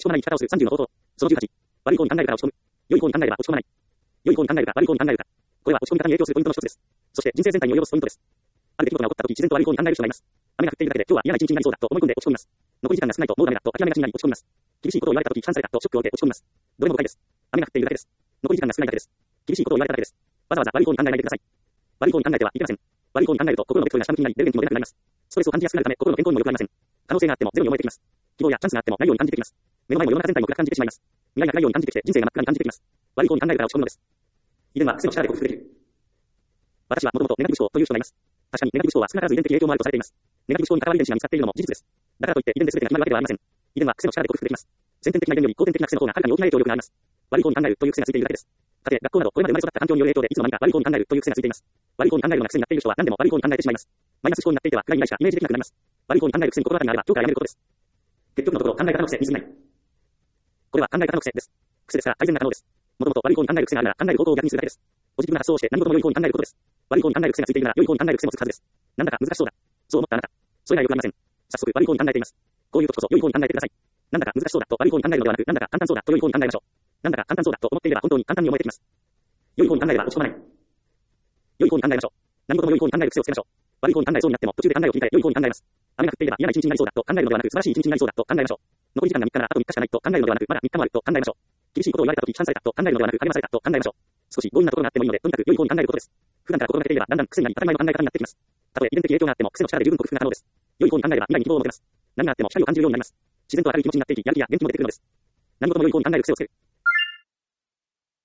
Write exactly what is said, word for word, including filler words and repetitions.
ち込まない生き方をするさんじゅうの方法。そのじゅうはち。悪い方に考えるから落ち込む。良い方に考えるから落ち込まない。良い方に考えるか悪い方に考えるか。これは落ち込み方に影響するポイントの一つです。そして人生全体に及ぼすポイントです。ある出来事が起こった時、自然と悪い方に考える人がいます。雨が降っているだけで今日は嫌な一日になりそうだと思い込んで落ち込みます。残り時間が少ないともうダメだと諦めがちになり落ち込みます。厳しいことを言われた時、批判されたとショックを受け落ち込みます。どれも誤解です。雨が降っているだけです。残り時間が少ないだけです。厳しいことを言われただけです。わざわざ悪い方に考えないでください。悪い方に考えてはいけません。悪い方に考えると心のベクトルが下向きになり、出る元気も出なくなります。ストレスを感じやすくなるため心の健康にも良くありません。可能性があってもゼロに思えてきます。希望やチャンスがあってもないように感じてきます。目の前も世の中全体も暗く感じてしまいます。未来が暗いように感じてきて人生が真っ暗に感じてきます。悪い方に考えるから落ち込むのです。以前は癖の力で克服できる。私はもともとネガティブ思考という人がいます。確かにネガティブ思考は少なからず遺伝的影響もあるとされています。ネガティブ思考に関わる遺伝子が見つかっているのも事実です。だからといって遺伝で全てが決まるわけではありません。遺伝は癖の力で克服できます。先天的な遺伝より後天的な癖の方がはるかに大きな影響力があります。悪い方に考えるという癖がついているだけです。家庭、学校などこれまで生まれ育った環境による影響でいつの間にか悪い方に考えるという癖がついています。悪い方に考えるような癖になっている人は何でも悪い方に考えてしまいます。マイナス思考になっていては暗い未来しかイメージできなくなります。悪い方に考える癖に心当たりがあれば今日からやめることです。結局のところ考え方の癖に過ぎない。これは考え方の癖です。癖ですから改善が可能です。もともと悪い方に考える癖があるなら考える方向を逆にするだけです。ポジティブな発想をして何事も良い方に考えることです。悪い方に考える癖がついているなら良い方に考える癖もつくはずです。なんだか難しそうだ。そう思ったあなた。それがよくありません。早速悪い方に考えています。こういう時こそ良い方に考えてください。なんだか難しそうだと悪い方に考えるのではなく、なんだか簡単そうだと良い方に考えましょう。なんだか簡単そうだと思っていれば本当に簡単に思えてきます。良い方に考えれば落ち込まない。良い方に考えましょう。何事も良い方に考える癖をつけましょう。悪い方に考えそうになっても途中で考えを切り替え良い方に考えます。雨が降っていれば嫌な一日になりそうだと考えるのではなく、素晴らしい一日になりそうだと考えましょう。残り時間がみっかならあとみっかしかないと考えるのではなく、まだみっかもあると考えましょう。厳しいことを言われたとき批判されたと考えるのではなく、励まされたと考えましょう。少し強引なところがあってもいいので、とにかく良い方に考えることです。普段から心がけていればだんだん癖になり当たり前の考え方になってきます。たとえ遺伝的影響があっても癖の力で十分克服が可能です。良い方に考えれば未来に希望を持てます。何があっても光を感じるようになります。自然と明るい気持ちになっていき、やる気や元気も出てくるのです。何事も良い方に考える癖をつける。